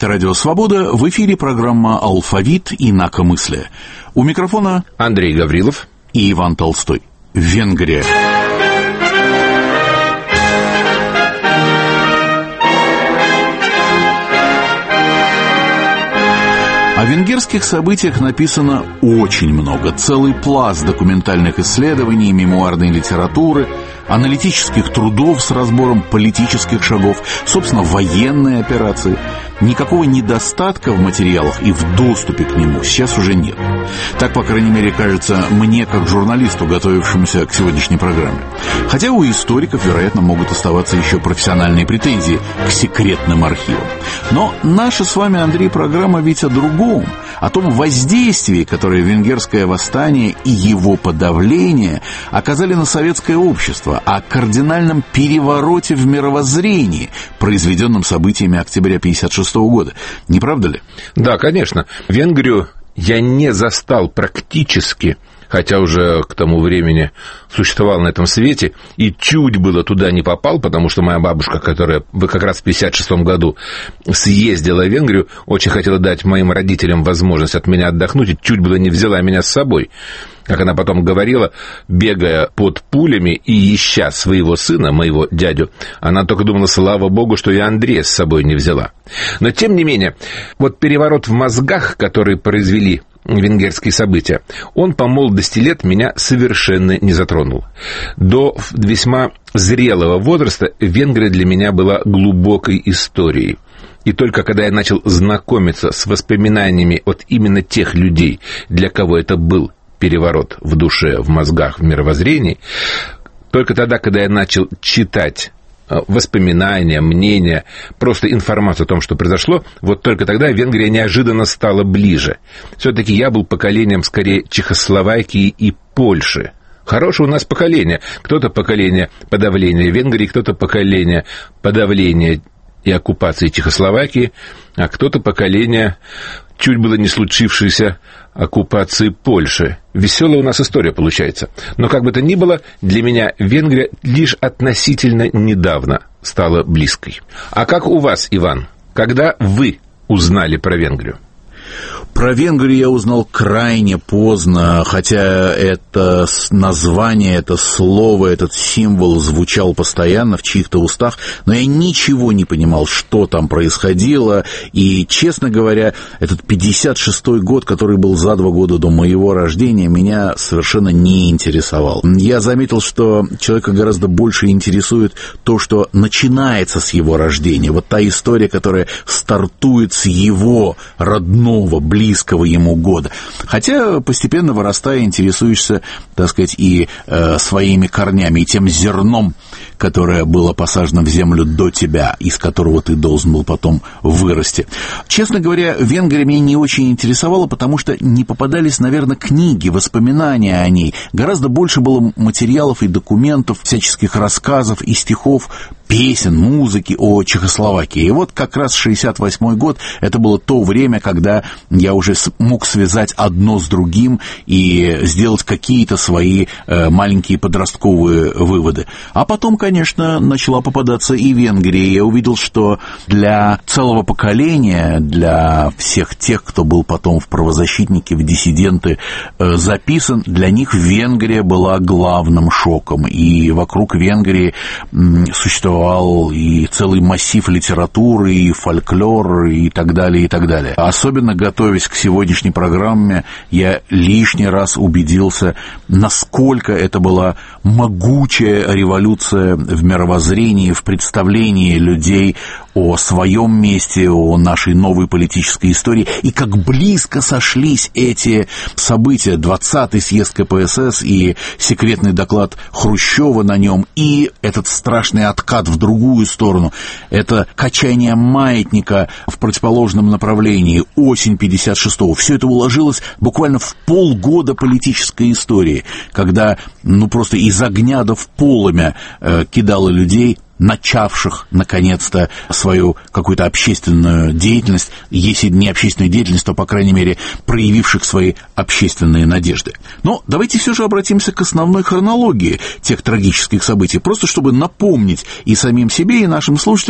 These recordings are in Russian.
Радио Свобода, в эфире программа «Алфавит. Инакомыслие». У микрофона Андрей Гаврилов и Иван Толстой. Венгрия. О венгерских событиях написано очень много. Целый пласт документальных исследований, мемуарной литературы, аналитических трудов с разбором политических шагов, собственно, военные операции. Никакого недостатка в материалах и в доступе к нему сейчас уже нет. Так, по крайней мере, кажется мне, как журналисту, готовившемуся к сегодняшней программе. Хотя у историков, вероятно, могут оставаться еще профессиональные претензии к секретным архивам. Но наша с вами, Андрей, программа ведь о другом. О том воздействии, которое венгерское восстание и его подавление оказали на советское общество, о кардинальном перевороте в мировоззрении, произведенном событиями октября 1956 года. Не правда ли? Да, конечно. Венгрию я не застал практически, хотя уже к тому времени существовал на этом свете, и чуть было туда не попал, потому что моя бабушка, которая как раз в 1956 году съездила в Венгрию, очень хотела дать моим родителям возможность от меня отдохнуть, и чуть было не взяла меня с собой. Как она потом говорила, бегая под пулями и ища своего сына, моего дядю, она только думала, слава богу, что и Андрея с собой не взяла. Но, тем не менее, вот переворот в мозгах, который произвели венгерские события, он по молодости лет меня совершенно не затронул. До весьма зрелого возраста Венгрия для меня была глубокой историей. И только когда я начал знакомиться с воспоминаниями от именно тех людей, для кого это был переворот в душе, в мозгах, в мировоззрении, только тогда, когда я начал читать воспоминания, мнения, просто информацию о том, что произошло, вот только тогда Венгрия неожиданно стала ближе. Все-таки я был поколением скорее Чехословакии и Польши. Хорошее у нас поколение. Кто-то поколение подавления Венгрии, кто-то поколение подавления и оккупации Чехословакии, а кто-то поколение чуть было не случившейся оккупации Польши. Веселая у нас история получается. Но как бы то ни было, для меня Венгрия лишь относительно недавно стала близкой. А как у вас, Иван? Когда вы узнали про Венгрию? Про Венгрию я узнал крайне поздно, хотя это название, это слово, этот символ звучал постоянно в чьих-то устах, но я ничего не понимал, что там происходило, и, честно говоря, этот 56-й год, который был за 2 года до моего рождения, меня совершенно не интересовал. Я заметил, что человека гораздо больше интересует то, что начинается с его рождения, вот та история, которая стартует с его родного, близкого ему года. Хотя, постепенно вырастая, интересуешься, так сказать, и своими корнями, и тем зерном, которое было посажено в землю до тебя, из которого ты должен был потом вырасти. Честно говоря, Венгрия меня не очень интересовала, потому что не попадались, наверное, книги, воспоминания о ней. Гораздо больше было материалов и документов, всяческих рассказов и стихов, песен, музыки о Чехословакии. И вот как раз 68-й год, это было то время, когда я уже мог связать одно с другим и сделать какие-то свои маленькие подростковые выводы. А потом, конечно, начала попадаться и Венгрия. Я увидел, что для целого поколения, для всех тех, кто был потом в правозащитники, в диссиденты записан, для них Венгрия была главным шоком. И вокруг Венгрии существовал и целый массив литературы, и фольклор, и так далее, и так далее. Особенно готовясь к сегодняшней программе, я лишний раз убедился, насколько это была могучая революция в мировоззрении, в представлении людей о своем месте, о нашей новой политической истории, и как близко сошлись эти события, 20-й съезд КПСС и секретный доклад Хрущева на нем, и этот страшный откат в другую сторону, это качание маятника в противоположном направлении, осень 56-го, все это уложилось буквально в полгода политической истории, когда, просто из огня до в полымя кидало людей, начавших, наконец-то, свою какую-то общественную деятельность, если не общественную деятельность, то, по крайней мере, проявивших свои общественные надежды. Но давайте все же обратимся к основной хронологии тех трагических событий, просто чтобы напомнить и самим себе, и нашим слушателям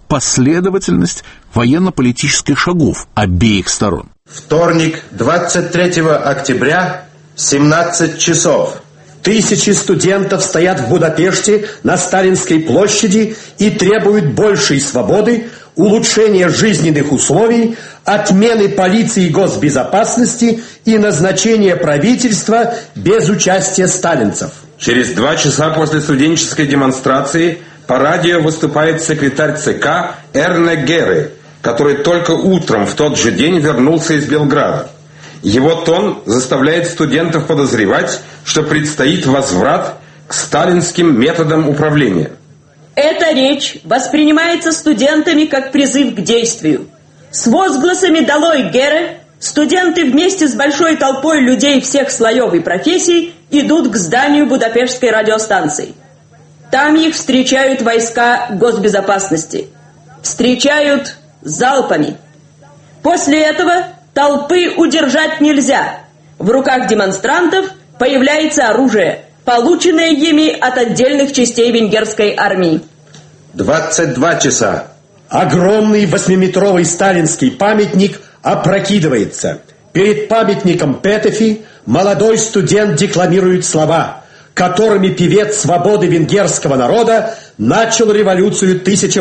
последовательность военно-политических шагов обеих сторон. Вторник, 23 октября, 17 часов. Тысячи студентов стоят в Будапеште на Сталинской площади и требуют большей свободы, улучшения жизненных условий, отмены полиции и госбезопасности и назначения правительства без участия сталинцев. Через 2 часа после студенческой демонстрации по радио выступает секретарь ЦК Эрне Гере, который только утром в тот же день вернулся из Белграда. Его тон заставляет студентов подозревать, что предстоит возврат к сталинским методам управления. Эта речь воспринимается студентами как призыв к действию. С возгласами «Долой Гере» студенты вместе с большой толпой людей всех слоев и профессий идут к зданию Будапештской радиостанции. Там их встречают войска госбезопасности. Встречают залпами. После этого толпы удержать нельзя. В руках демонстрантов появляется оружие, полученное ими от отдельных частей венгерской армии. 22 часа. Огромный 8-метровый сталинский памятник опрокидывается. Перед памятником Петефи молодой студент декламирует слова, которыми певец свободы венгерского народа начал революцию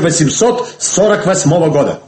1848 года.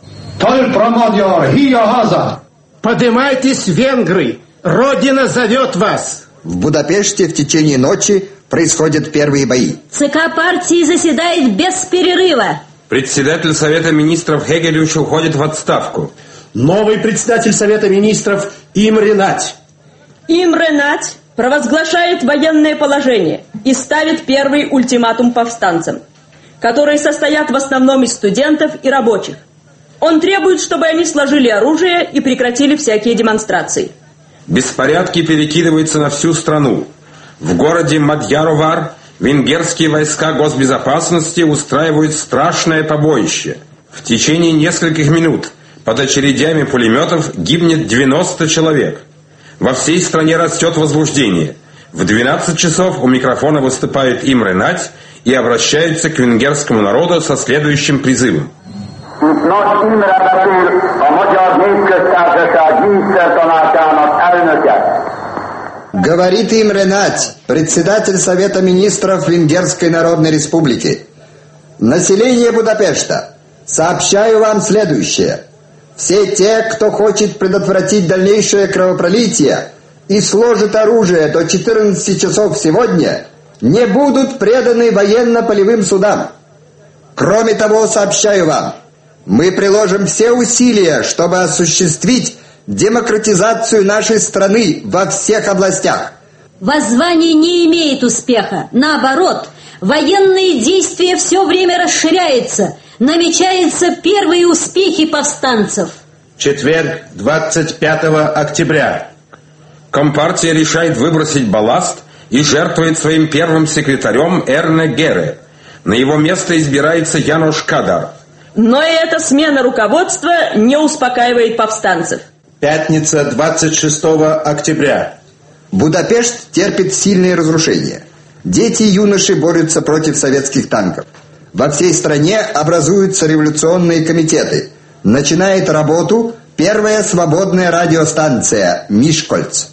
Поднимайтесь, венгры! Родина зовет вас! В Будапеште в течение ночи происходят первые бои. ЦК партии заседает без перерыва. Председатель Совета министров Хегелюш уходит в отставку. Новый председатель Совета министров Имре Надь. Имре Надь провозглашает военное положение и ставит первый ультиматум повстанцам, которые состоят в основном из студентов и рабочих. Он требует, чтобы они сложили оружие и прекратили всякие демонстрации. Беспорядки перекидываются на всю страну. В городе Мадьяровар венгерские войска госбезопасности устраивают страшное побоище. В течение нескольких минут под очередями пулеметов гибнет 90 человек. Во всей стране растет возбуждение. В 12 часов у микрофона выступает Имре Надь и обращается к венгерскому народу со следующим призывом. Говорит Имре Надь, председатель Совета министров Венгерской Народной Республики. Население Будапешта, сообщаю вам следующее. Все те, кто хочет предотвратить дальнейшее кровопролитие и сложит оружие до 14 часов сегодня, не будут преданы военно-полевым судам. Кроме того, сообщаю вам, мы приложим все усилия, чтобы осуществить демократизацию нашей страны во всех областях. Воззвание не имеет успеха. Наоборот, военные действия все время расширяются. Намечаются первые успехи повстанцев. Четверг, 25 октября. Компартия решает выбросить балласт и жертвует своим первым секретарем Эрне Гере. На его место избирается Янош Кадар. Но и эта смена руководства не успокаивает повстанцев. Пятница, 26 октября. Будапешт терпит сильные разрушения. Дети и юноши борются против советских танков. Во всей стране образуются революционные комитеты. Начинает работу первая свободная радиостанция «Мишкольц».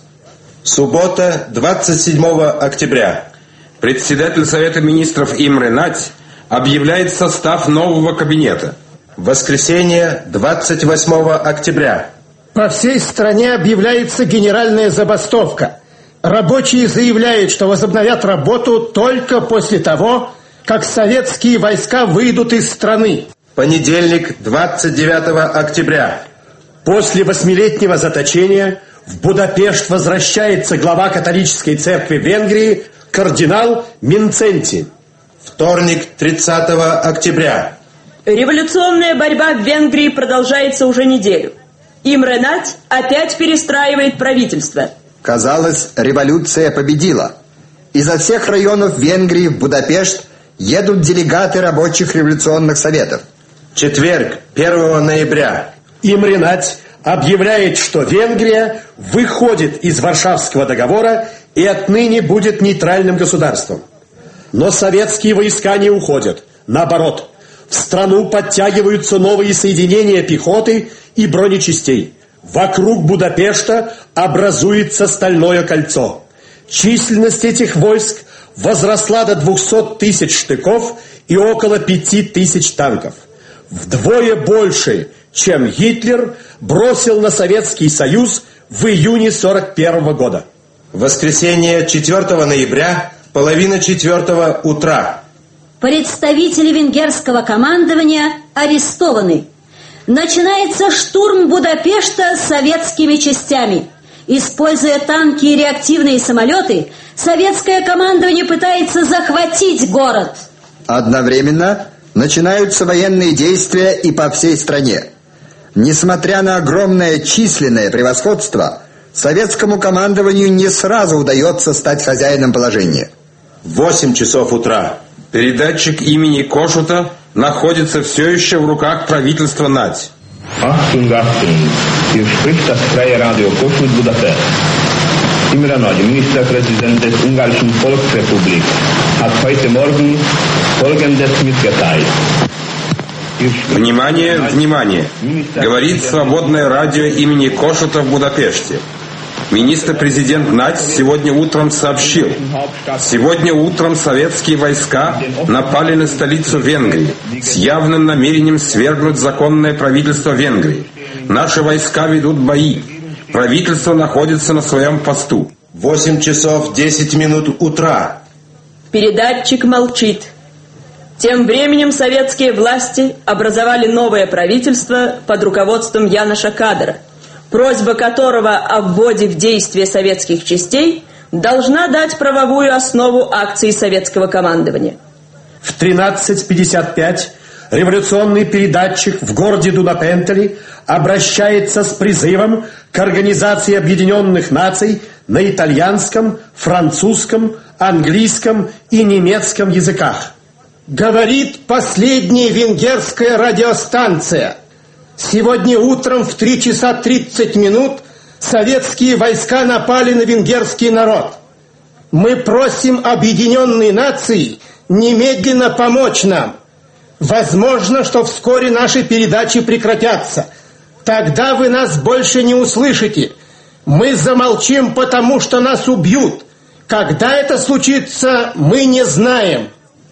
Суббота, 27 октября. Председатель Совета министров Имре Надь объявляет состав нового кабинета. Воскресенье, 28 октября. По всей стране объявляется генеральная забастовка. Рабочие заявляют, что возобновят работу только после того, как советские войска выйдут из страны. Понедельник, 29 октября. После 8-летнего заточения в Будапешт возвращается глава католической церкви Венгрии кардинал Минценти. Вторник, 30 октября. Революционная борьба в Венгрии продолжается уже неделю. Имре Надь опять перестраивает правительство. Казалось, революция победила. Изо всех районов Венгрии в Будапешт едут делегаты рабочих революционных советов. Четверг, 1 ноября. Имре Надь объявляет, что Венгрия выходит из Варшавского договора и отныне будет нейтральным государством. Но советские войска не уходят. Наоборот, В страну подтягиваются новые соединения пехоты и бронечастей. Вокруг Будапешта образуется стальное кольцо. Численность этих войск возросла до 200 тысяч штыков и около 5000 танков. Вдвое больше, чем Гитлер бросил на Советский Союз в июне 1941 года. Воскресенье 4 ноября, половина 4 утра. Представители венгерского командования арестованы. Начинается штурм Будапешта советскими частями. Используя танки и реактивные самолеты, советское командование пытается захватить город. Одновременно начинаются военные действия и по всей стране. Несмотря на огромное численное превосходство, советскому командованию не сразу удается стать хозяином положения. 8 часов утра. Передатчик имени Кошута находится все еще в руках правительства НАТИ. Achtung, Achtung, hier spricht das freie Radio Kossuth Budapest. Imre Nagy, Ministerpräsident des Ungarischen Volksrepublik, hat heute Morgen Folgendes mitgeteilt. Внимание, внимание! Говорит свободное радио имени Кошута в Будапеште. Министр-президент НАТИ сегодня утром сообщил: сегодня утром советские войска напали на столицу Венгрии с явным намерением свергнуть законное правительство Венгрии. Наши войска ведут бои. Правительство находится на своем посту. 8 часов 10 минут утра. Передатчик молчит. Тем временем советские власти образовали новое правительство под руководством Яноша Кадера, просьба которого о вводе в действие советских частей должна дать правовую основу акции советского командования. В 13:55 революционный передатчик в городе Дунапентели обращается с призывом к Организации Объединенных Наций на итальянском, французском, английском и немецком языках. Говорит последняя венгерская радиостанция. Сегодня утром в 3 часа 30 минут советские войска напали на венгерский народ. Мы просим Объединенные Нации немедленно помочь нам. Возможно, что вскоре наши передачи прекратятся. Тогда вы нас больше не услышите. Мы замолчим, потому что нас убьют. Когда это случится, мы не знаем.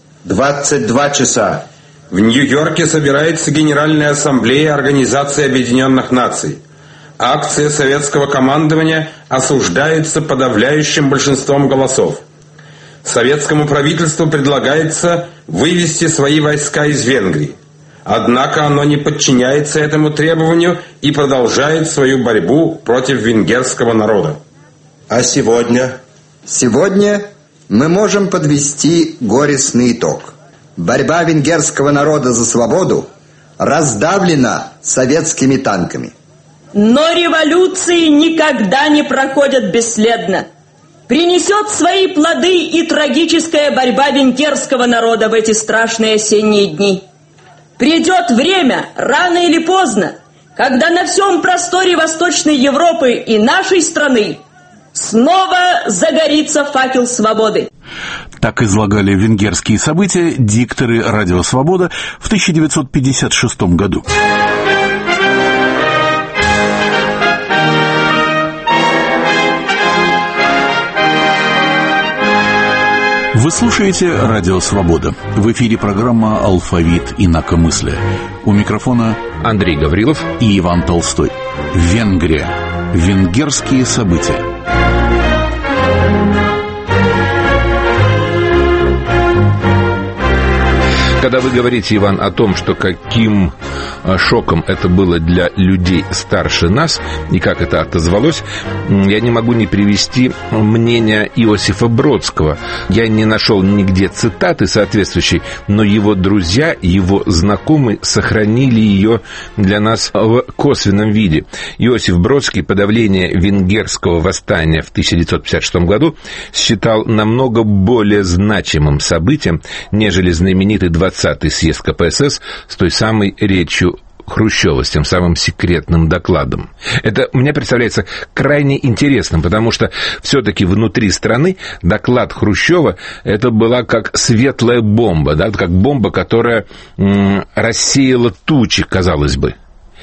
22 часа. В Нью-Йорке собирается Генеральная ассамблея Организации Объединенных Наций. Акция советского командования осуждается подавляющим большинством голосов. Советскому правительству предлагается вывести свои войска из Венгрии. Однако оно не подчиняется этому требованию и продолжает свою борьбу против венгерского народа. А сегодня? Сегодня мы можем подвести горестный итог. Борьба венгерского народа за свободу раздавлена советскими танками. Но революции никогда не проходят бесследно. Принесет свои плоды и трагическая борьба венгерского народа в эти страшные осенние дни. Придет время, рано или поздно, когда на всем просторе Восточной Европы и нашей страны снова загорится факел свободы. Так излагали венгерские события дикторы «Радио Свобода» в 1956 году. Вы слушаете «Радио Свобода». В эфире программа «Алфавит инакомыслия». У микрофона Андрей Гаврилов и Иван Толстой. Венгрия. Венгерские события. Когда вы говорите, Иван, о том, что каким шоком это было для людей старше нас и как это отозвалось, я не могу не привести мнение Иосифа Бродского. Я не нашел нигде цитаты соответствующей, но его друзья, его знакомые сохранили ее для нас в косвенном виде. Иосиф Бродский подавление венгерского восстания в 1956 году считал намного более значимым событием, нежели знаменитый 20-й съезд КПСС с той самой речью Хрущева с тем самым секретным докладом. Это мне представляется крайне интересным, потому что все-таки внутри страны доклад Хрущева это была как светлая бомба, да, как бомба, которая рассеяла тучи, казалось бы.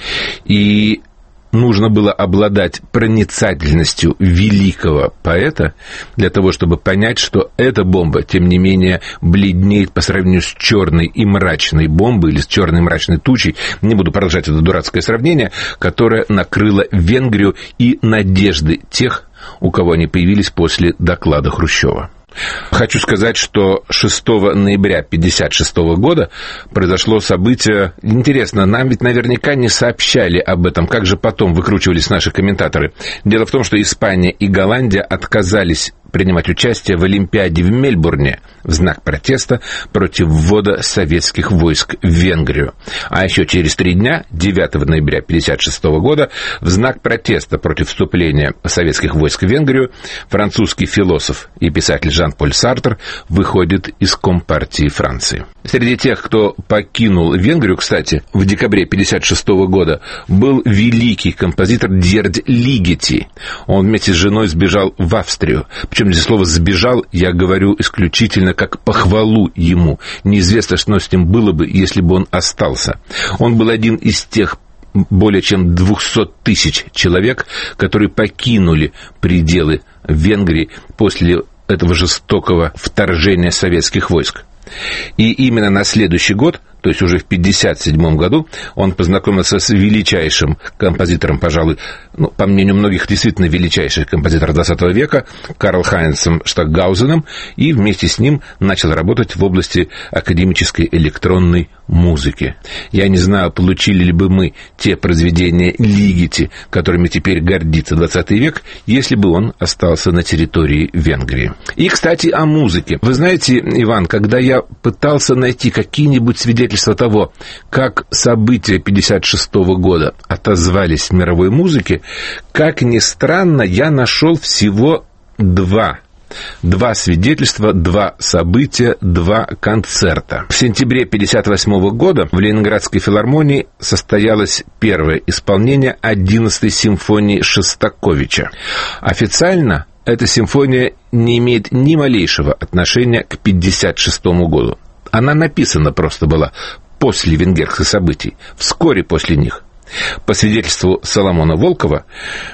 И нужно было обладать проницательностью великого поэта для того, чтобы понять, что эта бомба, тем не менее, бледнеет по сравнению с черной и мрачной бомбой или с черной и мрачной тучей, не буду продолжать это дурацкое сравнение, которая накрыла Венгрию и надежды тех, у кого они появились после доклада Хрущева. Хочу сказать, что 6 ноября 1956 года произошло событие. Интересно, нам ведь наверняка не сообщали об этом, как же потом выкручивались наши комментаторы. Дело в том, что Испания и Голландия отказались принимать участие в Олимпиаде в Мельбурне в знак протеста против ввода советских войск в Венгрию. А еще через 3 дня, 9 ноября 1956 года, в знак протеста против вступления советских войск в Венгрию, французский философ и писатель Жан-Поль Сартр выходит из Компартии Франции. Среди тех, кто покинул Венгрию, кстати, в декабре 1956 года, был великий композитор Дьердь Лигети. Он вместе с женой сбежал в Австрию. Причем здесь слово «сбежал» я говорю исключительно как похвалу ему. Неизвестно, что с ним было бы, если бы он остался. Он был один из тех более чем 200 тысяч человек, которые покинули пределы Венгрии после этого жестокого вторжения советских войск. И именно на следующий год, то есть уже в 1957 году, он познакомился с величайшим композитором, пожалуй, по мнению многих, действительно величайший композитор XX века, Карл Хайнцем Штокгаузеном, и вместе с ним начал работать в области академической электронной музыки. Я не знаю, получили ли бы мы те произведения Лигети, которыми теперь гордится XX век, если бы он остался на территории Венгрии. И, кстати, о музыке. Вы знаете, Иван, когда я пытался найти какие-нибудь свидетельства того, как события 1956 года отозвались в мировой музыке, как ни странно, я нашел всего два свидетельства, 2 события, 2 концерта. В сентябре 1958 года в Ленинградской филармонии состоялось первое исполнение 11-й симфонии Шостаковича. Официально эта симфония не имеет ни малейшего отношения к 1956 году. Она написана просто была после венгерских событий, вскоре после них. По свидетельству Соломона Волкова,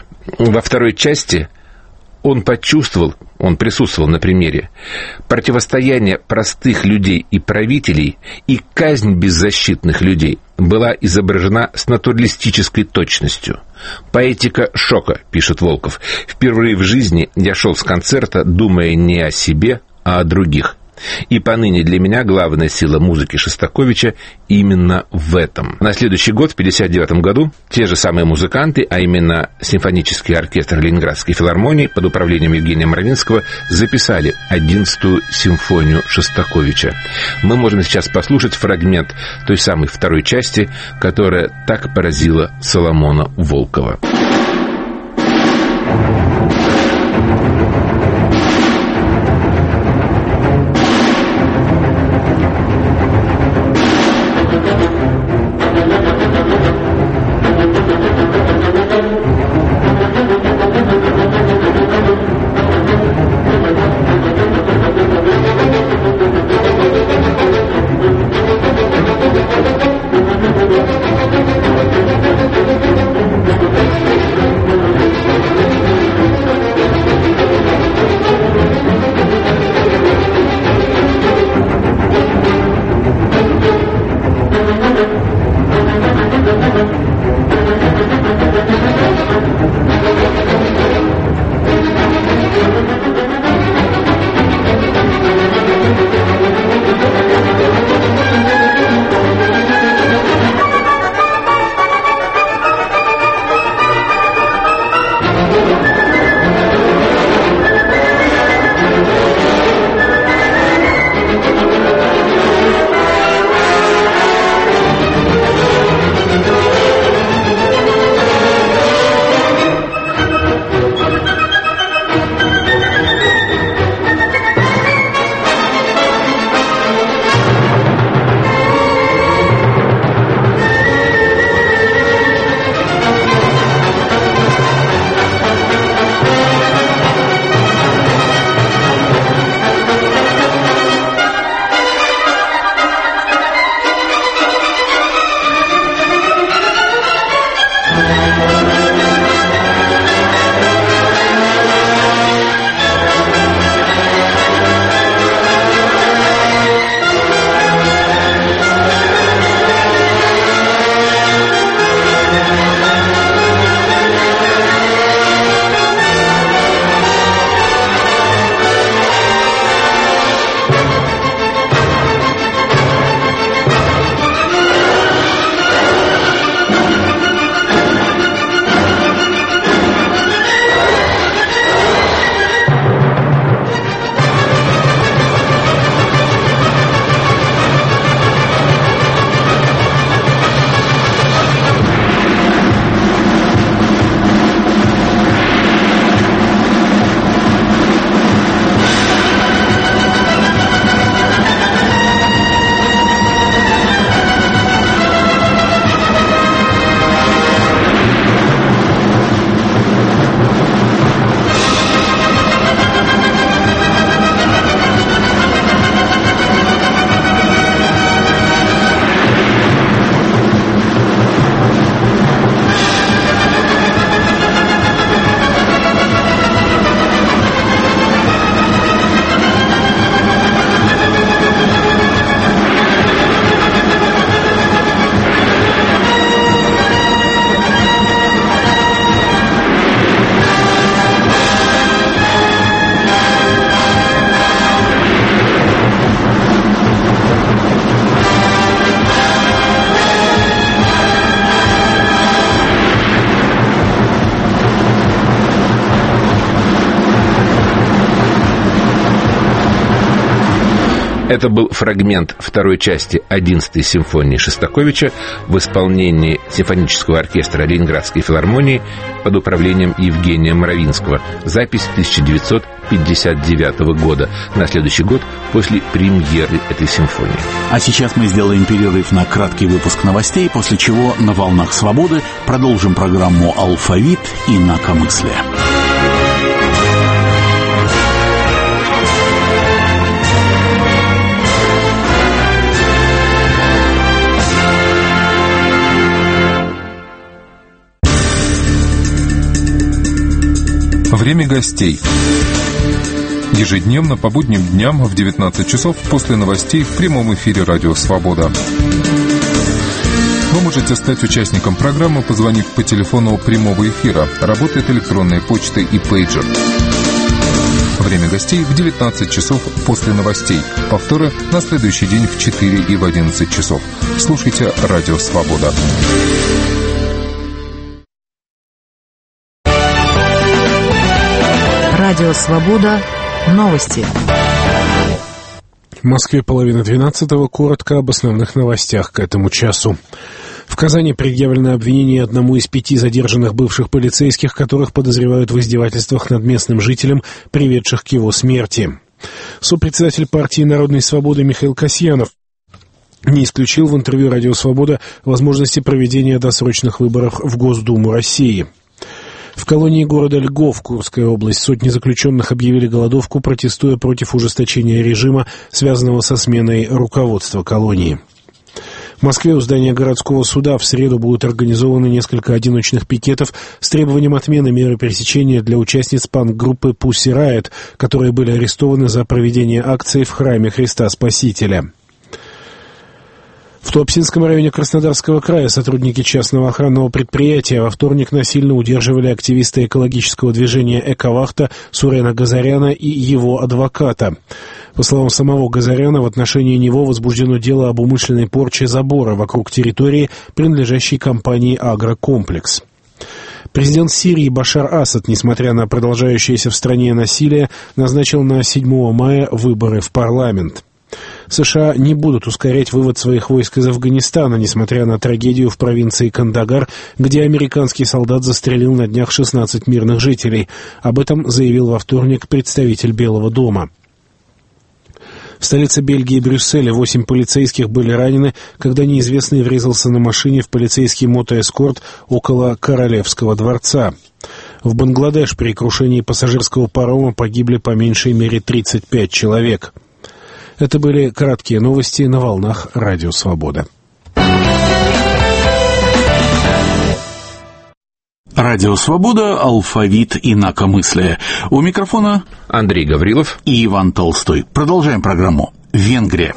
во второй части он почувствовал, он присутствовал на примере, противостояние простых людей и правителей и казнь беззащитных людей была изображена с натуралистической точностью. «Поэтика шока», пишет Волков. «Впервые в жизни я шел с концерта, думая не о себе, а о других. И поныне для меня главная сила музыки Шостаковича именно в этом». На следующий год, в 1959 году, те же самые музыканты, а именно симфонический оркестр Ленинградской филармонии под управлением Евгения Мравинского, записали 11-ю симфонию Шостаковича. Мы можем сейчас послушать фрагмент той самой второй части, которая так поразила Соломона Волкова. Это был фрагмент второй части 11-й симфонии Шостаковича в исполнении симфонического оркестра Ленинградской филармонии под управлением Евгения Моровинского. Запись 1959 года, на следующий год после премьеры этой симфонии. А сейчас мы сделаем перерыв на краткий выпуск новостей, после чего на «Волнах свободы» продолжим программу «Алфавит» и «Инакомыслие». Время гостей. Ежедневно по будним дням в 19 часов после новостей в прямом эфире «Радио Свобода». Вы можете стать участником программы, позвонив по телефону прямого эфира. Работает электронная почта и пейджер. Время гостей в 19 часов после новостей. Повторы на следующий день в 4 и в 11 часов. Слушайте «Радио Свобода». Радио «Свобода». Новости. В Москве 11:30. Коротко об основных новостях к этому часу. В Казани предъявлено обвинение одному из 5 задержанных бывших полицейских, которых подозревают в издевательствах над местным жителем, приведших к его смерти. Сопредседатель партии «Народной свободы» Михаил Касьянов не исключил в интервью «Радио Свобода» возможности проведения досрочных выборов в Госдуму России. В колонии города Льгов, Курская область, сотни заключенных объявили голодовку, протестуя против ужесточения режима, связанного со сменой руководства колонии. В Москве у здания городского суда в среду будут организованы несколько одиночных пикетов с требованием отмены меры пресечения для участниц панк-группы Pussy Riot, которые были арестованы за проведение акции в храме Христа Спасителя. В Туапсинском районе Краснодарского края сотрудники частного охранного предприятия во вторник насильно удерживали активиста экологического движения «Эковахта» Сурена Газаряна и его адвоката. По словам самого Газаряна, в отношении него возбуждено дело об умышленной порче забора вокруг территории, принадлежащей компании «Агрокомплекс». Президент Сирии Башар Асад, несмотря на продолжающееся в стране насилие, назначил на 7 мая выборы в парламент. США не будут ускорять вывод своих войск из Афганистана, несмотря на трагедию в провинции Кандагар, где американский солдат застрелил на днях 16 мирных жителей. Об этом заявил во вторник представитель Белого дома. В столице Бельгии Брюсселе 8 полицейских были ранены, когда неизвестный врезался на машине в полицейский мотоэскорт около Королевского дворца. В Бангладеш при крушении пассажирского парома погибли по меньшей мере 35 человек. Это были краткие новости на волнах «Радио Свобода». Радио Свобода, алфавит инакомыслия. У микрофона Андрей Гаврилов и Иван Толстой. Продолжаем программу. Венгрия.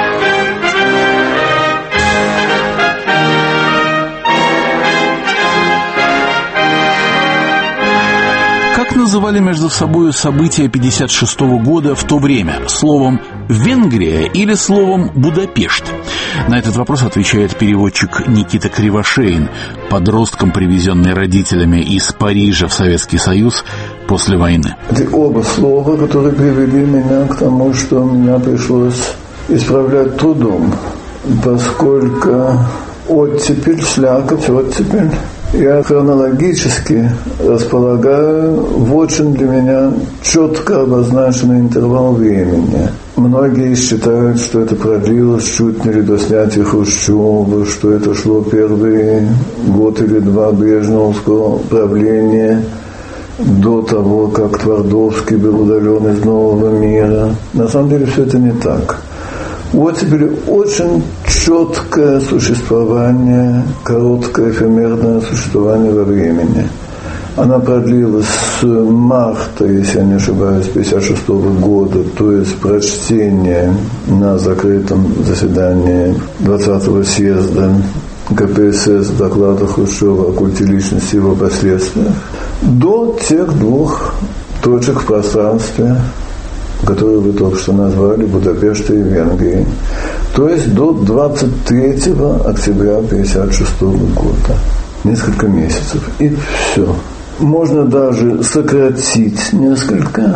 Как называли между собой события 1956 года в то время? Словом «Венгрия» или словом «Будапешт»? На этот вопрос отвечает переводчик Никита Кривошеин, подростком, привезенный родителями из Парижа в Советский Союз после войны. Это оба слова, которые привели меня к тому, что мне пришлось исправлять трудом, поскольку оттепель, слякоть, оттепель, я хронологически располагаю в очень для меня четко обозначенный интервал времени. Многие считают, что это продлилось чуть ли до снятия Хрущева, что это шло первый год или два Брежневского правления, до того, как Твардовский был удален из нового мира. На самом деле все это не так. Вот теперь очень четкое существование, короткое эфемерное существование во времени. Она продлилась с марта, если я не ошибаюсь, 1956 года, то есть прочтение на закрытом заседании 20-го съезда КПСС доклада Хрущева о культе личности и его последствиях, до тех двух точек в пространстве, которые вы только что назвали, Будапешта и Венгрии. То есть до 23 октября 1956 года. Несколько месяцев. И все. Можно даже сократить несколько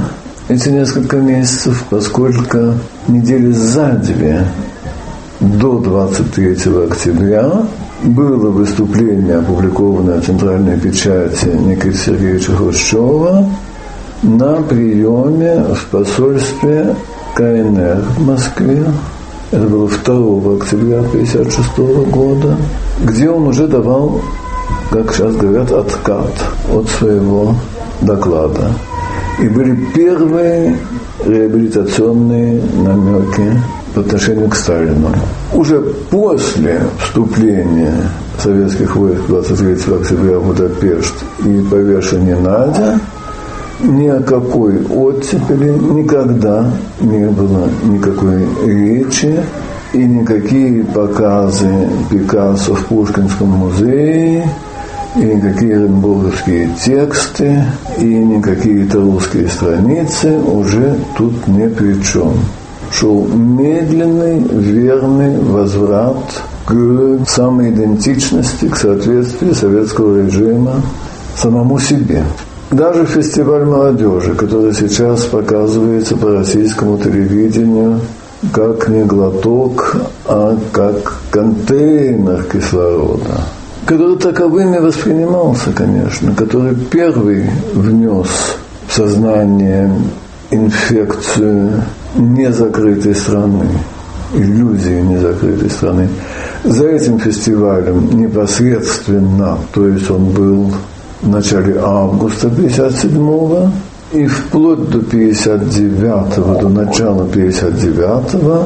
эти несколько месяцев, поскольку недели за две до 23 октября было выступление, опубликованное в центральной печати Никиты Сергеевича Хрущева на приеме в посольстве КНР в Москве. Это было 2 октября 1956 года, где он уже давал, как сейчас говорят, откат от своего доклада. И были первые реабилитационные намеки по отношению к Сталину. Уже после вступления советских войск 23 октября в Будапешт и повешения Надя ни о какой оттепели никогда не было никакой речи, и никакие показы Пикассо в Пушкинском музее, и никакие оренбургские тексты, и никакие-то русские страницы уже тут ни при чем. Шел медленный, верный возврат к самоидентичности, к соответствию советского режима самому себе. Даже фестиваль молодежи, который сейчас показывается по российскому телевидению как не глоток, а как контейнер кислорода, который таковыми воспринимался, конечно, который первый внес в сознание инфекцию незакрытой страны, иллюзии незакрытой страны. За этим фестивалем непосредственно, то есть он был в начале августа 1957-го и вплоть до 1959-го, до начала 1959-го,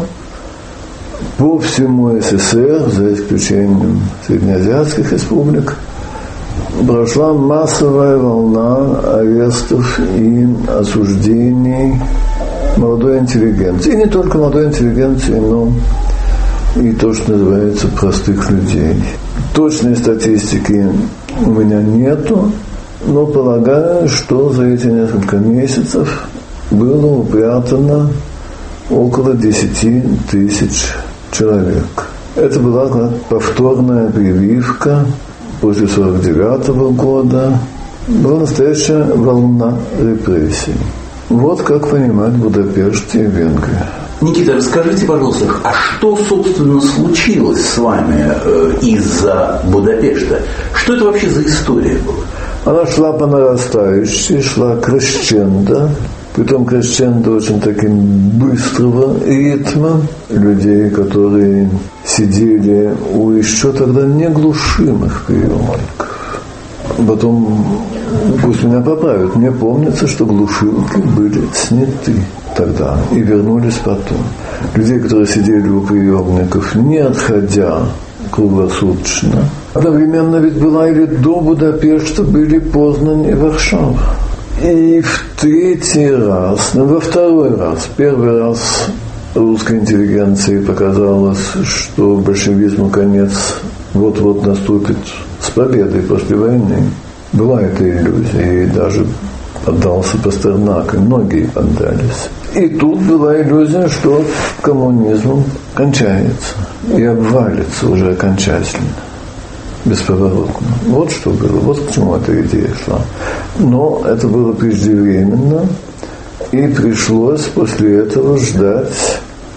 по всему СССР, за исключением среднеазиатских республик, прошла массовая волна арестов и осуждений молодой интеллигенции. И не только молодой интеллигенции, но и то, что называется простых людей. Точной статистики у меня нету, но полагаю, что за эти несколько месяцев было упрятано около 10 тысяч человек. Это была повторная прививка после 1949 года. Была настоящая волна репрессий. Вот как понимать Будапешт и Венгрию. Никита, расскажите, пожалуйста, а что, собственно, случилось с вами из-за Будапешта? Что это вообще за история была? Она шла по нарастающей, шла крещендо, притом крещендо очень таким быстрого ритма. Людей, которые сидели у еще тогда неглушимых приемников. Потом, пусть меня поправят, мне помнится, что глушилки были сняты тогда и вернулись потом. Людей, которые сидели у приемников, не отходя круглосуточно. Одновременно ведь была или до Будапешта были Познань и Варшава. И в третий раз, во второй раз, первый раз русской интеллигенции показалось, что большевизму конец вот-вот наступит с победой после войны. Была эта иллюзия, и даже поддался Пастернак, и многие поддались. И тут была иллюзия, что коммунизм кончается и обвалится уже окончательно, бесповоротно. Вот что было, вот к чему эта идея шла. Но это было преждевременно, и пришлось после этого ждать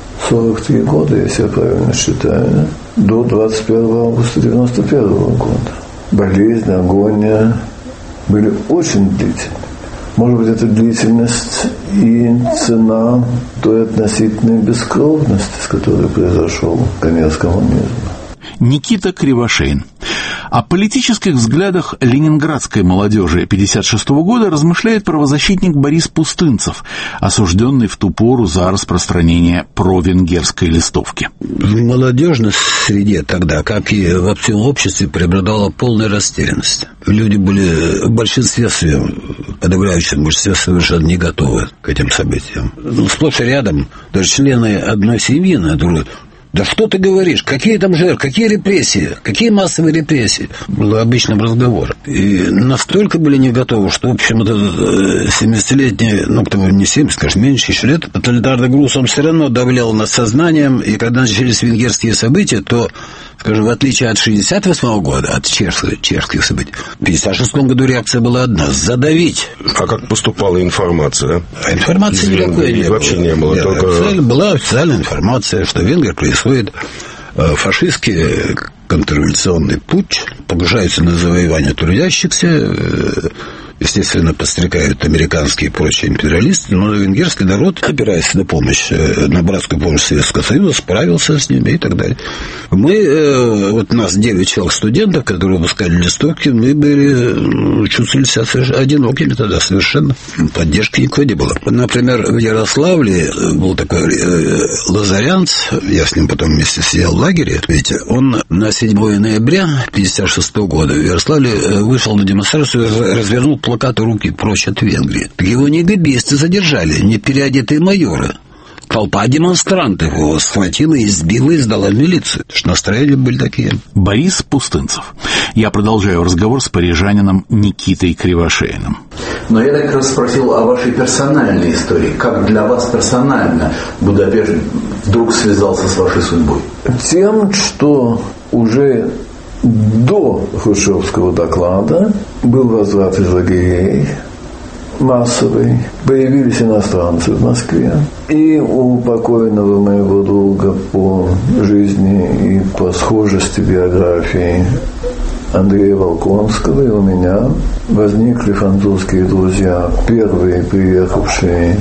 43 года, если я правильно считаю, до 21 августа 1991 года. Болезнь, агония были очень длительны. Может быть, это длительность и цена той относительной бескровности, с которой произошел конец коммунизма. Никита Кривошеин. О политических взглядах ленинградской молодежи 1956 года размышляет правозащитник Борис Пустынцев, осужденный в ту пору за распространение провенгерской листовки. В молодежной среде тогда, как и во всем обществе, преобладала полная растерянность. Люди были в большинстве своем, подавляющем большинстве, совершенно не готовы к этим событиям. Сплошь и рядом даже члены одной семьи, Да что ты говоришь? Какие там жертвы? Какие репрессии? Какие массовые репрессии? Был обычным разговором. И настолько были не готовы, что, в общем, этот 70-летний, ну, кто не 70, конечно, меньше еще лет, тоталитарный груз, он все равно давлял над сознанием, и когда начались венгерские события, то, скажем, в отличие от 68 года, от чешских событий, в 56 году реакция была одна – задавить. А как поступала информация? Информации никакой не было. Вообще не было. Нет, только... Была официальная информация, что в Венгрии происходит фашистский контрреволюционный путь, погружаются на завоевание трудящихся, естественно, подстрекают американские и прочие империалисты, но венгерский народ, опираясь на помощь, на братскую помощь Советского Союза, справился с ними и так далее. Мы, вот нас 9 человек студентов, которые выпускали листовки, мы были, чувствовали себя совершенно одинокими тогда, совершенно. Поддержки никакой не было. Например, в Ярославле был такой лазарянц, я с ним потом вместе сидел в лагере, видите, он на 7 ноября 1956 года в Ярославле вышел на демонстрацию, развернул плакаты «Руки прочь от Венгрии». Его не гибисты задержали, не переодетые майоры. Толпа демонстрантов его схватила, избила и сдала в милицию. Потому что настроения были такие. Борис Пустынцев. Я продолжаю разговор с парижанином Никитой Кривошеиным. Но я так раз спросил о вашей персональной истории. Как для вас персонально Будапешт вдруг связался с вашей судьбой? Тем, что уже до хрущевского доклада был возврат из лагерей массовый, появились иностранцы в Москве. И у покойного моего друга по жизни и по схожести биографии Андрея Волконского и у меня возникли французские друзья, первые приехавшие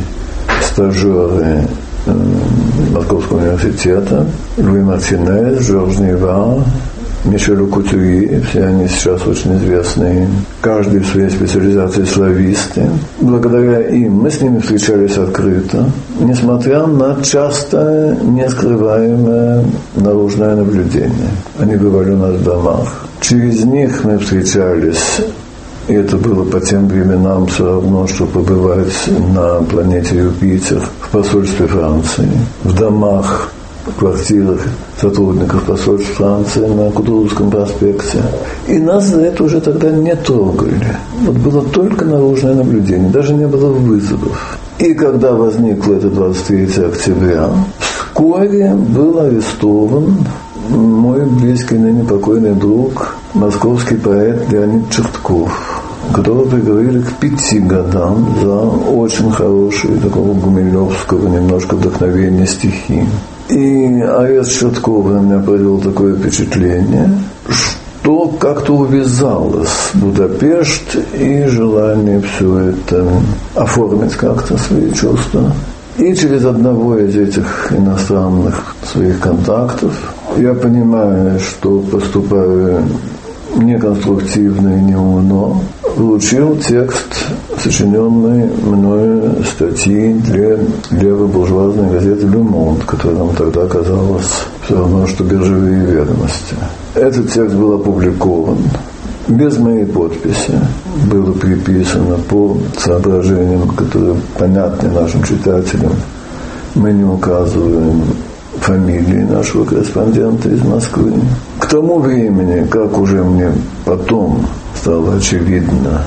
стажеры Московского университета, Луи Мартинез, Жорж Нива, Мишель Кутюи, все они сейчас очень известные, каждый в своей специализации слависты. Благодаря им мы с ними встречались открыто, несмотря на часто нескрываемое наружное наблюдение. Они бывали у нас в домах. Через них мы встречались, и это было по тем временам все равно, что побывать на планете Юпитер в посольстве Франции, в домах, в квартирах сотрудников посольства Франции на Кутузовском проспекте. И нас за это уже тогда не трогали. Вот было только наружное наблюдение, даже не было вызовов. И когда возникло это 23 октября, вскоре был арестован мой близкий, ныне покойный друг, московский поэт Леонид Чертков, которого приговорили к 5 годам за очень хорошие, такого гумилевского немножко вдохновения стихи. И арест Черткова на меня произвел такое впечатление, что как-то увязалось Будапешт и желание все это оформить как-то, свои чувства. И через одного из этих иностранных своих контактов я понимаю, что поступаю неконструктивно и неумно, получил текст, сочиненный мною статьи для левой буржуазной газеты «Le Monde», которая нам тогда казалась все равно, что биржевые ведомости. Этот текст был опубликован без моей подписи. Было приписано по соображениям, которые понятны нашим читателям. Мы не указываем фамилии нашего корреспондента из Москвы. К тому времени, как уже мне потом стало очевидно,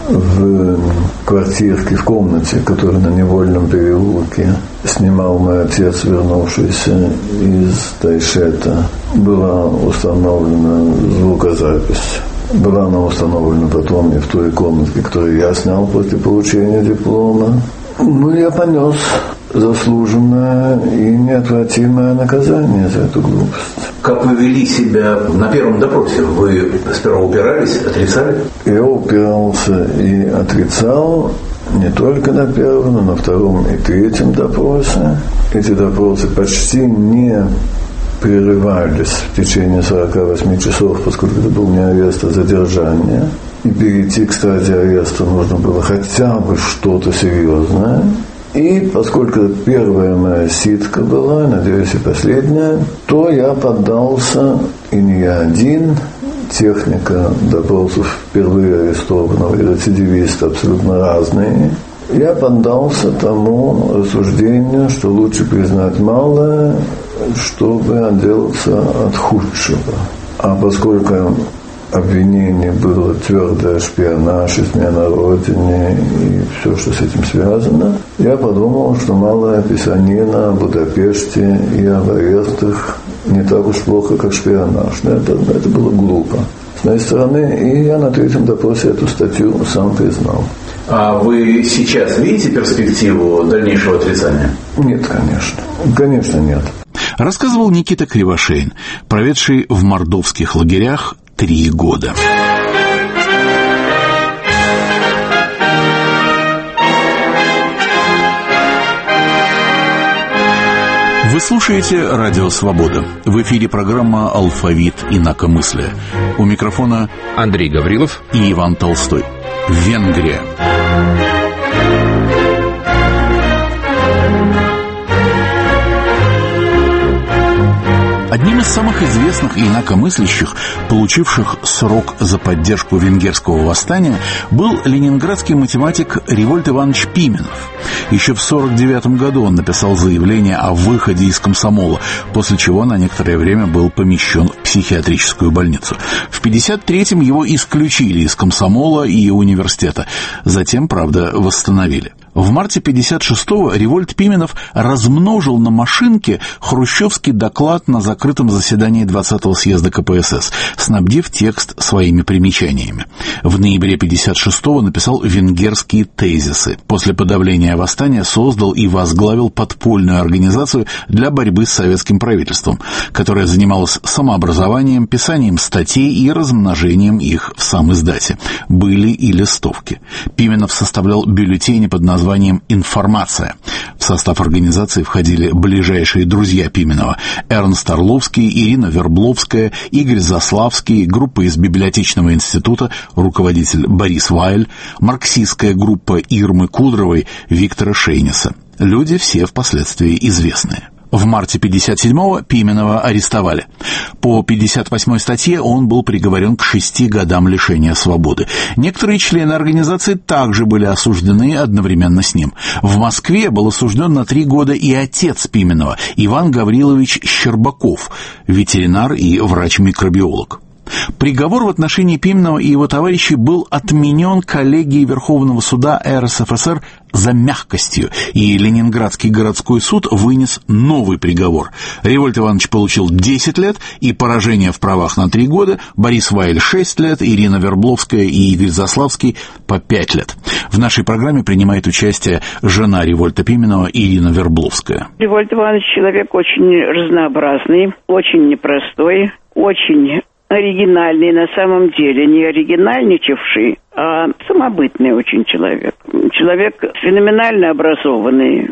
в квартирке, в комнате, которую на Невольном переулке снимал мой отец, вернувшийся из Тайшета, была установлена звукозапись. Была она установлена потом и в той комнатке, которую я снял после получения диплома. Ну, я понес заслуженное и неотвратимое наказание за эту глупость. Как вы вели себя на первом допросе? Вы сперва упирались, отрицали? Я упирался и отрицал не только на первом, но на втором и третьем допросе. Эти допросы почти не прерывались в течение 48 часов, поскольку это был не арест, а задержание. И перейти к стадии ареста нужно было хотя бы что-то серьезное. И поскольку первая моя ситка была, надеюсь, и последняя, то я поддался, и не я один, техника допросов впервые арестованного и рецидивиста абсолютно разные. Я поддался тому рассуждению, что лучше признать малое, чтобы отделаться от худшего. А поскольку обвинение было твердое шпионаж, измена родине и все, что с этим связано, я подумал, что малая писанина о Будапеште и об арестах не так уж плохо, как шпионаж. Но это было глупо с моей стороны, и я на третьем допросе эту статью сам признал. А вы сейчас видите перспективу дальнейшего отрицания? Нет, конечно. Конечно, нет. Рассказывал Никита Кривошеин, проведший в мордовских лагерях 3 года. Вы слушаете «Радио Свобода». В эфире программа «Алфавит инакомыслия». У микрофона Андрей Гаврилов и Иван Толстой. Венгрия. Одним из самых известных и инакомыслящих, получивших срок за поддержку венгерского восстания, был ленинградский математик Револьт Иванович Пименов. Еще в 1949 году он написал заявление о выходе из комсомола, после чего на некоторое время был помещен в психиатрическую больницу. В 1953-м его исключили из комсомола и университета, затем, правда, восстановили. В марте 1956-го Револьт Пименов размножил на машинке хрущевский доклад на закрытом заседании 20-го съезда КПСС, снабдив текст своими примечаниями. В ноябре 1956-го написал венгерские тезисы. После подавления восстания создал и возглавил подпольную организацию для борьбы с советским правительством, которая занималась самообразованием, писанием статей и размножением их в самиздате. Были и листовки. Пименов составлял бюллетени под названием «Информация». В состав организации входили ближайшие друзья Пименова: Эрнст Орловский, Ирина Вербловская, Игорь Заславский, группа из библиотечного института, руководитель Борис Вайль, марксистская группа Ирмы Кудровой, Виктора Шейниса. Люди все впоследствии известные. В марте 1957-го Пименова арестовали. По 58-й статье он был приговорен к 6 годам лишения свободы. Некоторые члены организации также были осуждены одновременно с ним. В Москве был осужден на 3 года и отец Пименова, Иван Гаврилович Щербаков, ветеринар и врач-микробиолог. Приговор в отношении Пименова и его товарищей был отменен коллегией Верховного суда РСФСР за мягкостью, и Ленинградский городской суд вынес новый приговор. Револьт Иванович получил 10 лет и поражение в правах на 3 года, Борис Вайль 6 лет, Ирина Вербловская и Игорь Заславский по 5 лет. В нашей программе принимает участие жена Револьта Пименова Ирина Вербловская. Револьт Иванович человек очень разнообразный, очень непростой, очень оригинальный, на самом деле не оригинальничавший, а самобытный очень человек. Человек феноменально образованный.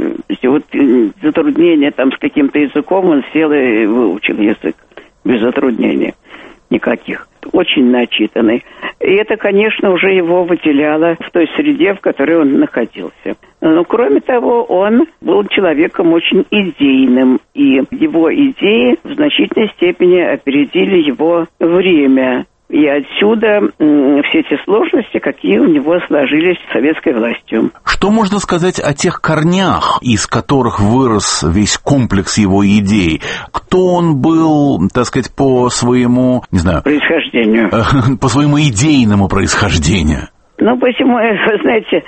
Вот затруднения там с каким-то языком, он сел и выучил язык без затруднений никаких. Очень начитанный. И это, конечно, уже его выделяло в той среде, в которой он находился. Но, кроме того, он был человеком очень идейным, и его идеи в значительной степени опередили его время. И отсюда все те сложности, какие у него сложились с советской властью. Что можно сказать о тех корнях, из которых вырос весь комплекс его идей? Кто он был, так сказать, по своему, не знаю... происхождению. По своему идейному происхождению? Ну, почему, вы знаете,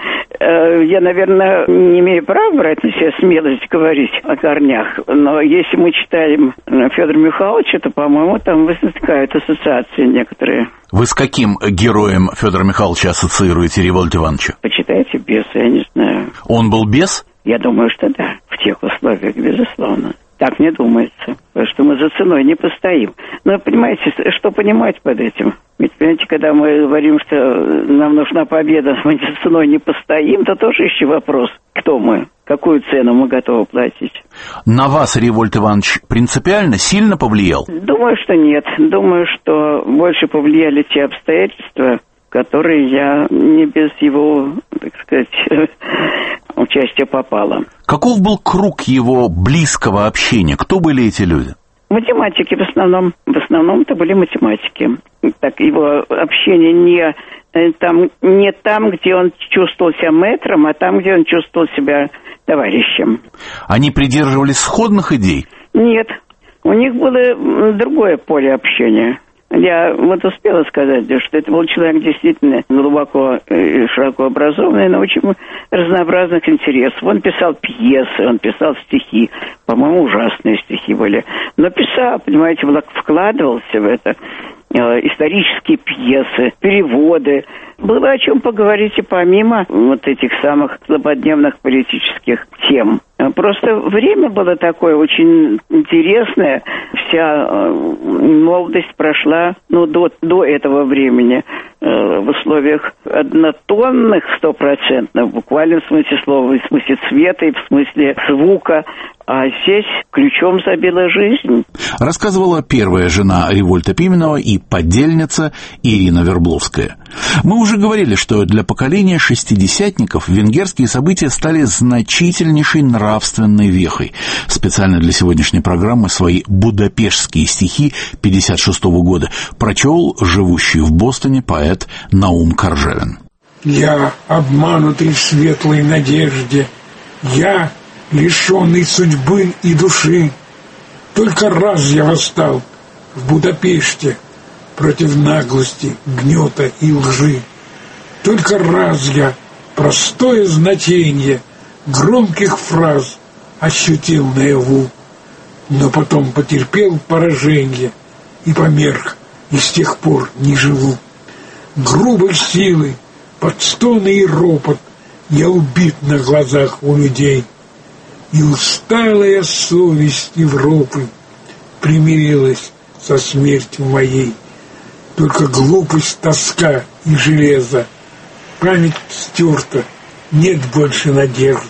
я, наверное, не имею права брать на себя смелость говорить о корнях, но если мы читаем Федора Михайловича, то, по-моему, там возникают ассоциации некоторые. Вы с каким героем Федора Михайловича ассоциируете Револьта Ивановича? Почитайте «Беса», я не знаю. Он был бес? Я думаю, что да, в тех условиях, безусловно. Так мне думается, потому что мы за ценой не постоим. Но, понимаете, что понимать под этим? Ведь, понимаете, когда мы говорим, что нам нужна победа, мы за ценой не постоим, то тоже еще вопрос, кто мы, какую цену мы готовы платить. На вас Револьт Иванович принципиально сильно повлиял? Думаю, что нет. Думаю, что больше повлияли те обстоятельства, которые я не без его, так сказать, участия попала. Каков был круг его близкого общения? Кто были эти люди? Математики в основном. В основном это были математики. Так, его общение не там, где он чувствовал себя мэтром, а там, где он чувствовал себя товарищем. Они придерживались сходных идей? Нет, у них было другое поле общения. Я вот успела сказать, что это был человек действительно глубоко и широко образованный, но очень разнообразных интересов. Он писал пьесы, он писал стихи, по-моему, ужасные стихи были. Но писал, понимаете, вкладывался в это. Исторические пьесы, переводы. Было о чем поговорить и помимо вот этих самых злободневных политических тем. Просто время было такое очень интересное. Вся молодость прошла до этого времени в условиях однотонных, 100%, в буквальном смысле слова, в смысле цвета и в смысле звука. А здесь ключом забила жизнь. Рассказывала первая жена Револьта Пименова и подельница Ирина Вербловская. Мы уже говорили, что для поколения шестидесятников венгерские события стали значительнейшей нравственной вехой. Специально для сегодняшней программы свои будапештские стихи 1956 года прочел живущий в Бостоне поэт Наум Коржевин. «Я, обманутый в светлой надежде, я, лишенный судьбы и души, только раз я восстал в Будапеште против наглости, гнета и лжи. Только раз я простое значение громких фраз ощутил наяву, но потом потерпел поражение и померк, и с тех пор не живу. Грубой силой, под стоны и ропот я убит на глазах у людей, и усталая совесть Европы примирилась со смертью моей. Только глупость, тоска и железо, память стерта, нет больше надежд.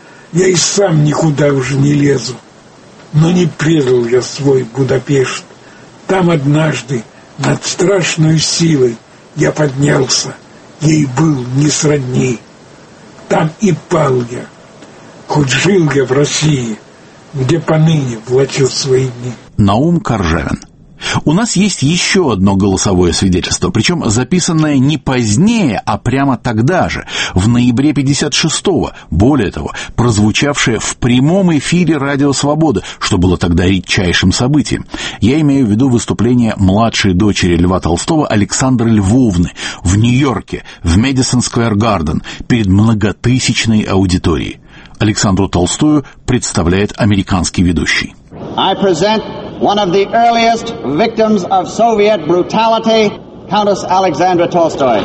Я и сам никуда уже не лезу, но не предал я свой Будапешт. Там однажды над страшной силой я поднялся, ей был не сродни. Там и пал я, хоть жил я в России, где поныне влачу свои дни». Наум Коржевин. У нас есть еще одно голосовое свидетельство, причем записанное не позднее, а прямо тогда же, в ноябре 56-го, более того, прозвучавшее в прямом эфире «Радио Свобода», что было тогда редчайшим событием. Я имею в виду выступление младшей дочери Льва Толстого Александры Львовны в Нью-Йорке, в Мэдисон Сквер Гарден, перед многотысячной аудиторией. Александру Толстую представляет американский ведущий. I present one of the earliest victims of Soviet brutality, Countess Alexandra Tolstoy.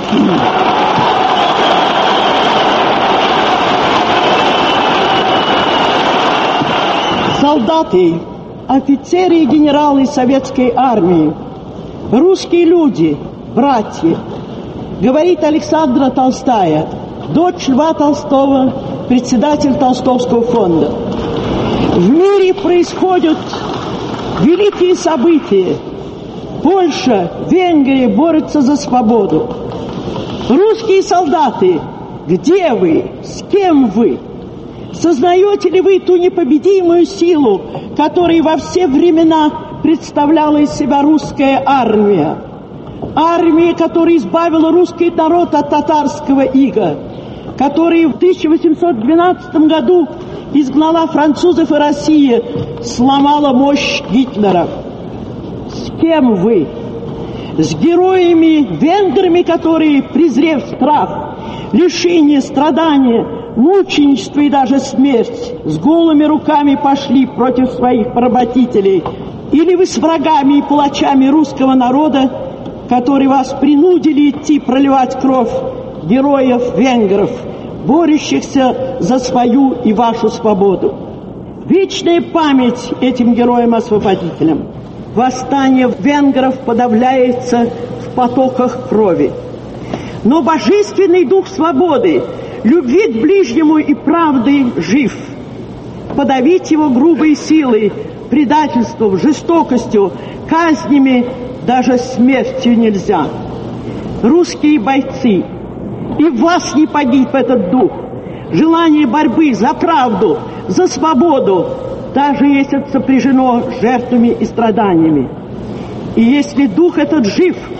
Солдаты, офицеры и генералы советской армии, русские люди, братья, говорит Александра Толстая, дочь Льва Толстого, председатель Толстовского фонда. В мире происходят великие события. Польша, Венгрия борются за свободу. Русские солдаты, где вы? С кем вы? Сознаете ли вы ту непобедимую силу, которой во все времена представляла из себя русская армия? Армия, которая избавила русский народ от татарского ига, которая в 1812 году изгнала французов и Россию, сломала мощь Гитлера. С кем вы? С героями, венграми, которые, презрев страх, лишение, страдания, мученичество и даже смерть, с голыми руками пошли против своих поработителей? Или вы с врагами и палачами русского народа, которые вас принудили идти проливать кровь героев венгров, борющихся за свою и вашу свободу? Вечная память этим героям-освободителям. Восстание венгров подавляется в потоках крови. Но божественный дух свободы, любви к ближнему и правды жив. Подавить его грубой силой, предательством, жестокостью, казнями, даже смертью нельзя. Русские бойцы, и в вас не погиб этот дух. Желание борьбы за правду, за свободу, даже если это сопряжено с жертвами и страданиями. И если дух этот жив,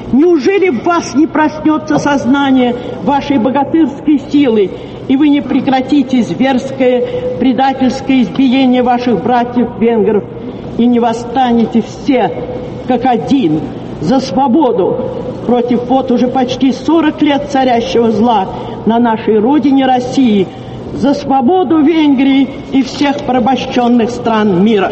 Неужели в вас не проснется сознание вашей богатырской силы, и вы не прекратите зверское, предательское избиение ваших братьев-венгров, и не восстанете все, как один, за свободу против вот уже почти 40 лет царящего зла на нашей родине России, за свободу Венгрии и всех порабощенных стран мира.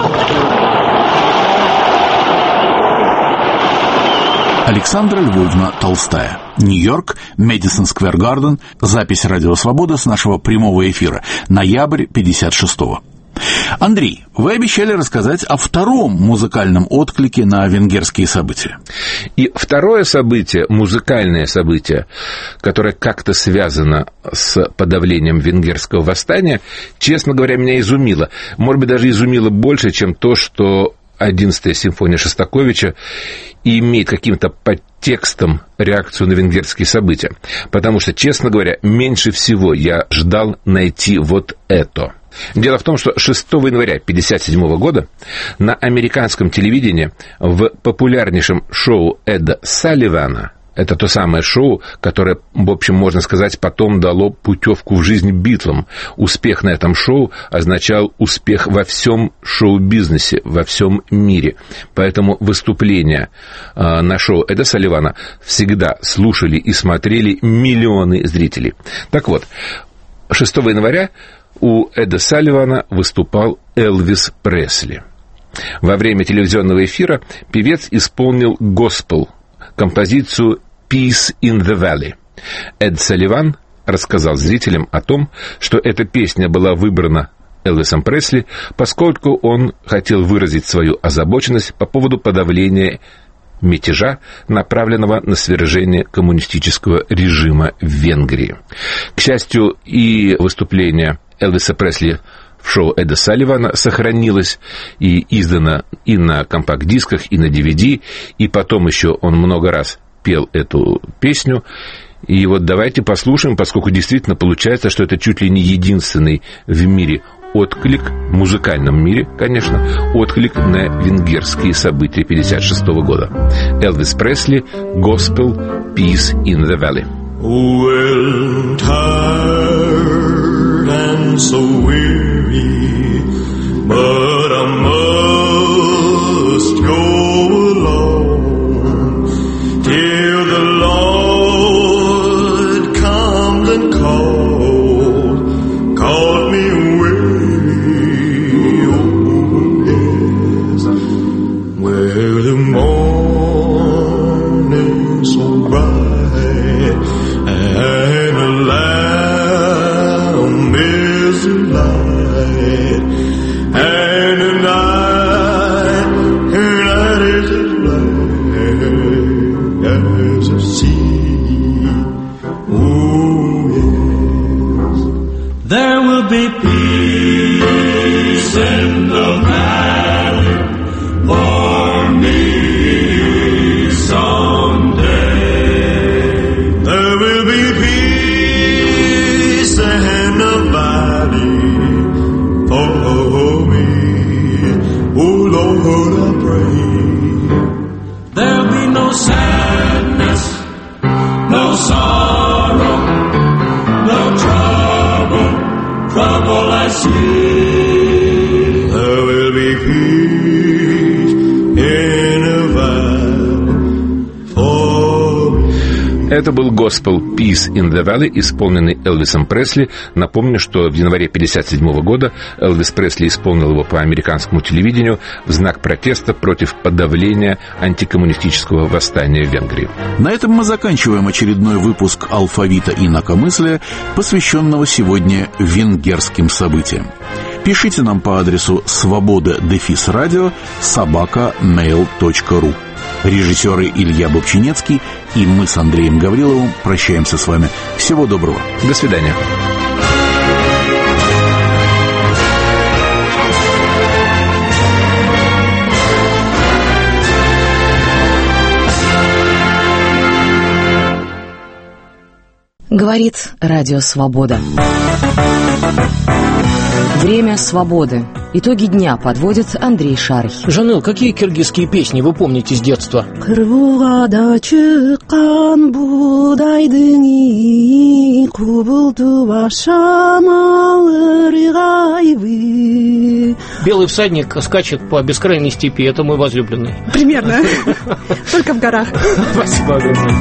Александра Львовна Толстая. Нью-Йорк, Мэдисон Сквер Гарден. Запись «Радио Свобода» с нашего прямого эфира. Ноябрь 56-го. Андрей, вы обещали рассказать о втором музыкальном отклике на венгерские события. И второе событие, музыкальное событие, которое как-то связано с подавлением венгерского восстания, честно говоря, меня изумило. Может быть, даже изумило больше, чем то, что 11-я симфония Шостаковича имеет каким-то подтекстом реакцию на венгерские события. Потому что, честно говоря, меньше всего я ждал найти вот это. Дело в том, что 6 января 1957 года на американском телевидении в популярнейшем шоу Эда Салливана, это то самое шоу, которое, в общем, можно сказать, потом дало путевку в жизнь Битлам. Успех на этом шоу означал успех во всем шоу-бизнесе, во всем мире. Поэтому выступления на шоу Эда Салливана всегда слушали и смотрели миллионы зрителей. Так вот, 6 января у Эда Салливана выступал Элвис Пресли. Во время телевизионного эфира певец исполнил госпел, композицию «Peace in the Valley». Эд Салливан рассказал зрителям о том, что эта песня была выбрана Элвисом Пресли, поскольку он хотел выразить свою озабоченность по поводу подавления мятежа, направленного на свержение коммунистического режима в Венгрии. К счастью, и выступление Элвиса Пресли в шоу Эда Салливана сохранилось и издано и на компакт-дисках, и на DVD, и потом еще он много раз пел эту песню. И вот давайте послушаем, поскольку действительно получается, что это чуть ли не единственный в мире отклик, в музыкальном мире, конечно, отклик на венгерские события 1956 года. Элвис Пресли, «Gospel, Peace in the Valley». Well, tired and so weary, but I must go along till the Lord comes and called me away. Oh, yes, where the morning's so bright and the Lamb is light, and the night is as black as the sea. Oh yes, there will be peace in the valley for me someday. There will be peace in the valley for me. Oh Lord, I pray. There'll be no sadness, no sorrow, no trouble I see. There will be peace in the valley for me. Это был госпел «Peace in the Valley», исполненный Элвисом Пресли. Напомню, что в январе 1957 года Элвис Пресли исполнил его по американскому телевидению в знак протеста против подавления антикоммунистического восстания в Венгрии. На этом мы заканчиваем очередной выпуск «Алфавита инакомыслия», посвященного сегодня венгерским событиям. Пишите нам по адресу svoboda-radio@mail.ru. Режиссеры Илья Бобчинецкий и мы с Андреем Гавриловым прощаемся с вами. Всего доброго. До свидания. Говорит Радио Свобода. Время свободы. Итоги дня подводит Андрей Шарых. Жанел, какие киргизские песни вы помните с детства? Кырбугада чыккан будайдын ии, кубулту башамал ыргайбы. Белый всадник скачет по бескрайней степи. Это мой возлюбленный. Примерно. Только в горах. Спасибо огромное.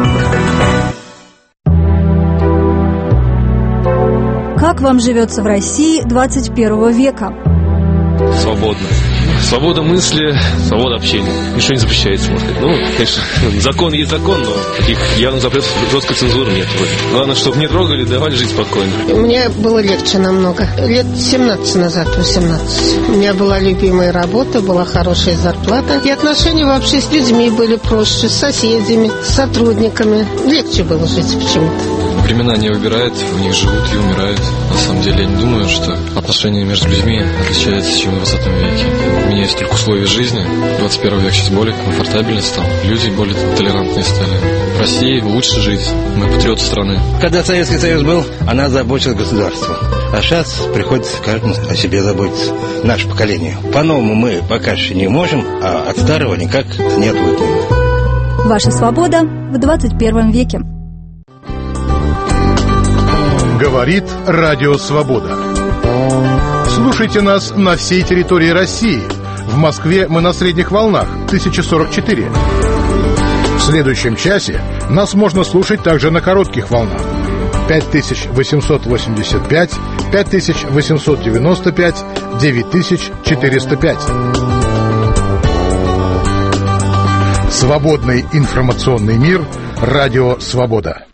Как вам живется в России 21 века? Свободно. Свобода мысли, свобода общения. Ничего не запрещается, можно сказать. Ну, конечно, закон есть закон, но таких явных запретов, жесткой цензуры нет. Главное, чтобы не трогали, давали жить спокойно. Мне было легче намного. Лет 17 назад, 18. У меня была любимая работа, была хорошая зарплата. И отношения вообще с людьми были проще, с соседями, с сотрудниками. Легче было жить почему-то. Времена не выбирают, в них живут и умирают. На самом деле, я не думаю, что отношения между людьми отличаются, чем в 20 веке. Меняются только условия жизни. 21 век сейчас более комфортабельно стал. Люди более толерантные стали. В России лучше жить. Мы патриоты страны. Когда Советский Союз был, она заботилась государством. А сейчас приходится каждому о себе заботиться. Наше поколение. По-новому мы пока еще не можем, а от старого никак не отвыкнем. Ваша свобода в 21 веке. Говорит Радио Свобода. Слушайте нас на всей территории России. В Москве мы на средних волнах 1044. В следующем часе нас можно слушать также на коротких волнах 5885, 5895, 9405. Свободный информационный мир. Радио Свобода.